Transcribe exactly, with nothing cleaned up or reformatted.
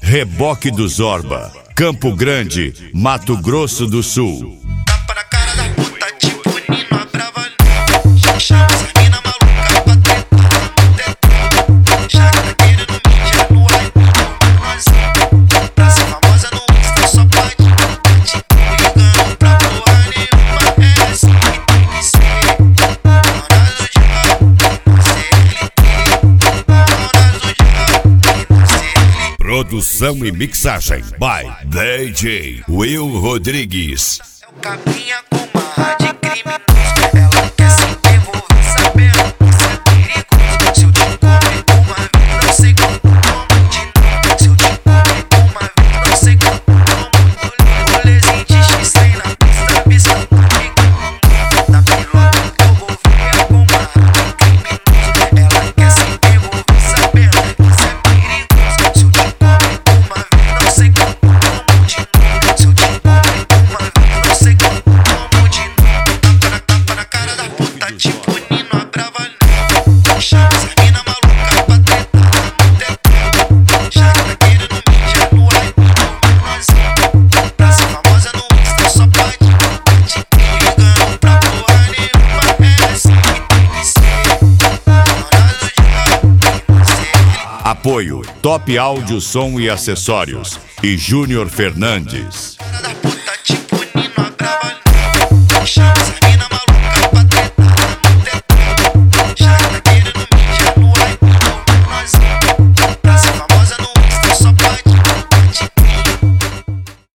Reboque do Zorba, Campo Grande, Mato Grosso do Sul. Tapa na cara da puta, tipo Nino a Brava. Chama essa mina maluca pra tretar. Já que tá querendo mídia no hype, nós pra ser famosa no Insta só pode. Tipo, ligando pra porra nenhuma. É assim que tem que ser. Namorado de rap, não C L T. Namorado de rap, não C L T. Produção e mixagem by D J Will Rodrigues. É o capinha com marra de criminoso. Ela quer se envolver sabendo que isso é perigoso. Se eu te comer uma vez, não sei como de novo. Se eu te comer uma vez, não sei como rolezinho de X-Lane na pista, pista comigo. Na pilota que eu vou ver é com marra de criminoso. Ela quer se envolver sabendo que isso é perigoso. Se eu te comer uma vez, não sei como de novo. Se eu te comer uma vez, não sei como de novo. Tapa na, tapa na cara da puta, tipo Nino a Brava. Chama essa mina maluca pra tretar. Já que tá querendo mídia no hype, nós pra ser famosa no Insta só pode. Tipo, ligando pra porra nenhuma. É assim que tem que ser. Namorado de rap, não sei. Apoio Top Áudio, Som e Acessórios e Júnior Fernandes. Cara da puta, tipo Nino a Brava. Chama essa